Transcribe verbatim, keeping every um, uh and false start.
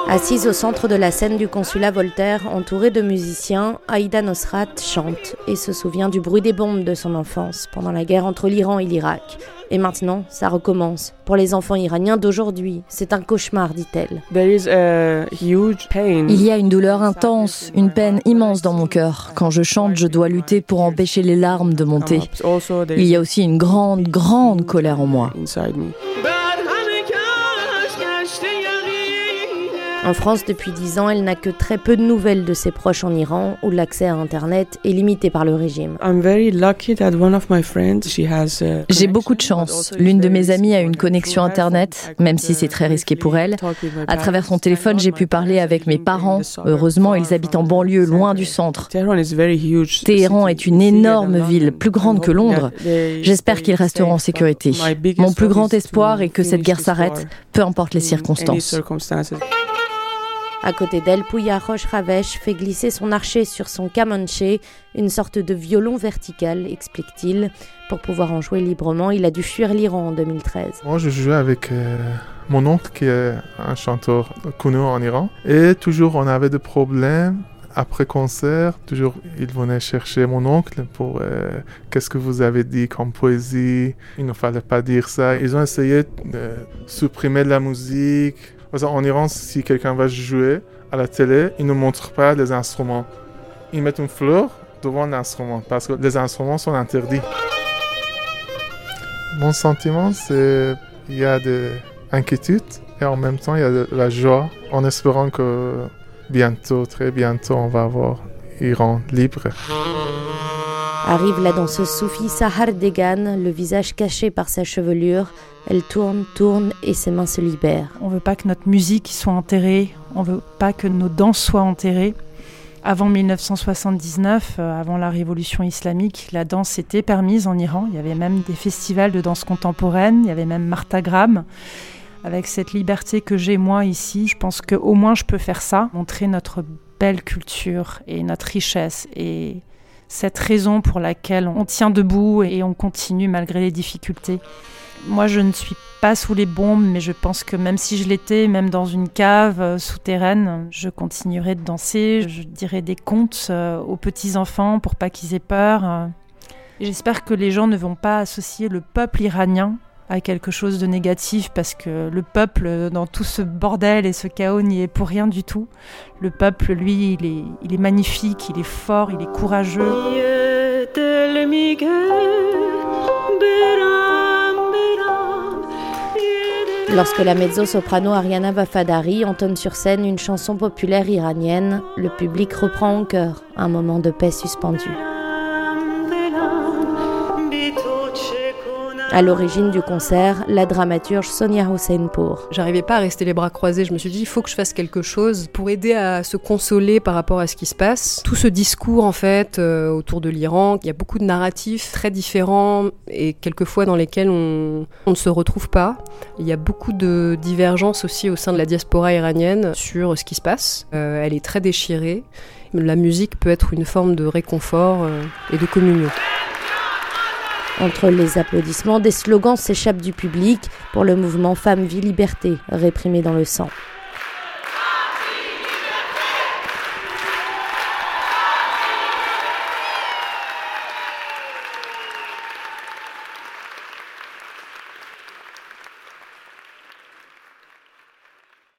Assise au centre de la scène du consulat Voltaire, entourée de musiciens, Aïda Nosrat chante et se souvient du bruit des bombes de son enfance pendant la guerre entre l'Iran et l'Irak. Et maintenant, ça recommence. Pour les enfants iraniens d'aujourd'hui, c'est un cauchemar, dit-elle. Il y a une douleur intense, une peine immense dans mon cœur. Quand je chante, je dois lutter pour empêcher les larmes de monter. Il y a aussi une grande, grande colère en moi. En France, depuis dix ans, elle n'a que très peu de nouvelles de ses proches en Iran, où l'accès à Internet est limité par le régime. J'ai beaucoup de chance. L'une de mes amies a une connexion Internet, même si c'est très risqué pour elle. À travers son téléphone, j'ai pu parler avec mes parents. Heureusement, ils habitent en banlieue, loin du centre. Téhéran est une énorme ville, plus grande que Londres. J'espère qu'ils resteront en sécurité. Mon plus grand espoir est que cette guerre s'arrête, peu importe les circonstances. À côté d'elle, Pouya Roche Ravesh fait glisser son archet sur son kamanché, une sorte de violon vertical, explique-t-il. Pour pouvoir en jouer librement, il a dû fuir l'Iran en deux mille treize. Moi, je jouais avec euh, mon oncle qui est un chanteur connu en Iran. Et toujours, on avait des problèmes. Après concert, toujours, il venait chercher mon oncle pour euh, qu'est-ce que vous avez dit comme poésie. Il ne fallait pas dire ça. Ils ont essayé de supprimer la musique. En Iran, si quelqu'un va jouer à la télé, ils ne montrent pas les instruments. Ils mettent une fleur devant l'instrument parce que les instruments sont interdits. Mon sentiment, c'est qu'il y a de l'inquiétude et en même temps, il y a de la joie en espérant que bientôt, très bientôt, on va avoir Iran libre. Arrive la danseuse soufie Sahar Degan, le visage caché par sa chevelure. Elle tourne, tourne et ses mains se libèrent. On ne veut pas que notre musique soit enterrée, on ne veut pas que nos danses soient enterrées. Avant dix-neuf cent soixante-dix-neuf, euh, avant la révolution islamique, la danse était permise en Iran. Il y avait même des festivals de danse contemporaine, il y avait même Martagram. Avec cette liberté que j'ai moi ici, je pense qu'au moins je peux faire ça, montrer notre belle culture et notre richesse et cette raison pour laquelle on tient debout et on continue malgré les difficultés. Moi, je ne suis pas sous les bombes, mais je pense que même si je l'étais, même dans une cave euh, souterraine, je continuerai de danser. Je dirai des contes euh, aux petits-enfants pour pas qu'ils aient peur. Euh. J'espère que les gens ne vont pas associer le peuple iranien à quelque chose de négatif, parce que le peuple, dans tout ce bordel et ce chaos, n'y est pour rien du tout. Le peuple, lui, il est, il est magnifique, il est fort, il est courageux. Lorsque la mezzo-soprano Ariana Vafadari entonne sur scène une chanson populaire iranienne, le public reprend en chœur un moment de paix suspendu. À l'origine du concert, la dramaturge Sonia Hossein-Pour. J'arrivais pas à rester les bras croisés, je me suis dit il faut que je fasse quelque chose pour aider à se consoler par rapport à ce qui se passe. Tout ce discours en fait euh, autour de l'Iran, il y a beaucoup de narratifs très différents et quelquefois dans lesquels on, on ne se retrouve pas. Il y a beaucoup de divergences aussi au sein de la diaspora iranienne sur ce qui se passe. Euh, elle est très déchirée. La musique peut être une forme de réconfort euh, et de communion. Entre les applaudissements, des slogans s'échappent du public pour le mouvement Femmes, Vie, Liberté, réprimé dans le sang.